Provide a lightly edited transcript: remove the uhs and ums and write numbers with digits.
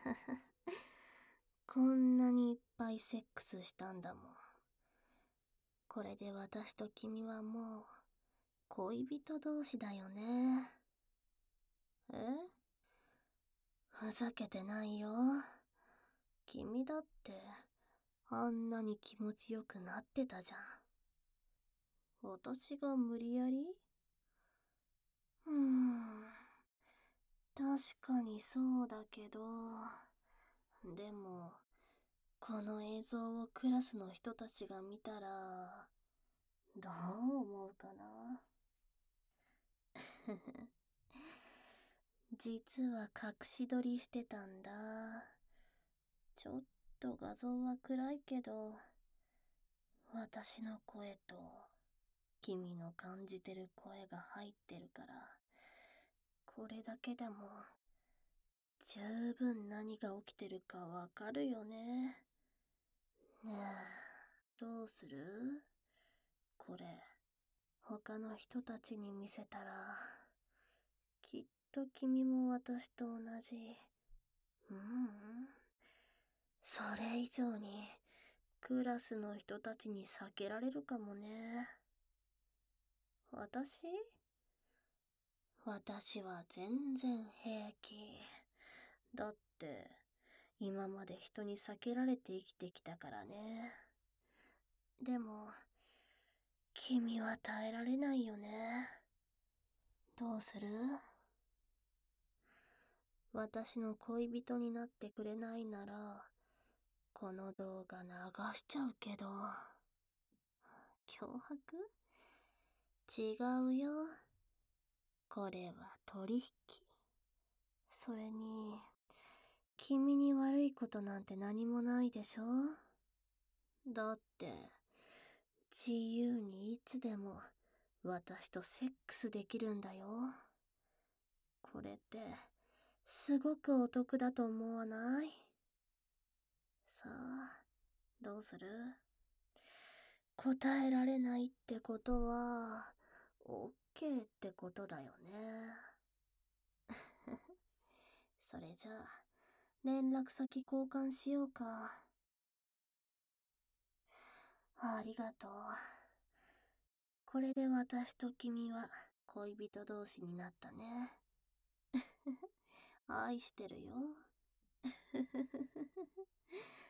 こんなにいっぱいセックスしたんだもん。これで私と君はもう恋人同士だよね。え？ふざけてないよ。君だってあんなに気持ちよくなってたじゃん。私が無理やり？確かにそうだけど、でも、この映像をクラスの人たちが見たら、どう思うかな。実は隠し撮りしてたんだ。ちょっと画像は暗いけど、私の声と君の感じてる声が入ってるから、これだけでも十分何が起きてるかわかるよね。ねえ、どうする？これ、他の人たちに見せたら、きっと君も私と同じ。それ以上に、クラスの人たちに避けられるかもね。私は全然平気。だって、今まで人に避けられて生きてきたからね。でも、君は耐えられないよね。どうする？私の恋人になってくれないなら、この動画流しちゃうけど。脅迫？違うよ。これは取引。それに、君に悪いことなんて何もないでしょ？だって、自由にいつでも私とセックスできるんだよ。これって、すごくお得だと思わない？さあ、どうする？答えられないってことは、オッケーってことだよね。それじゃあ、連絡先交換しようか。ありがとう。これで私と君は恋人同士になったね。愛してるよ。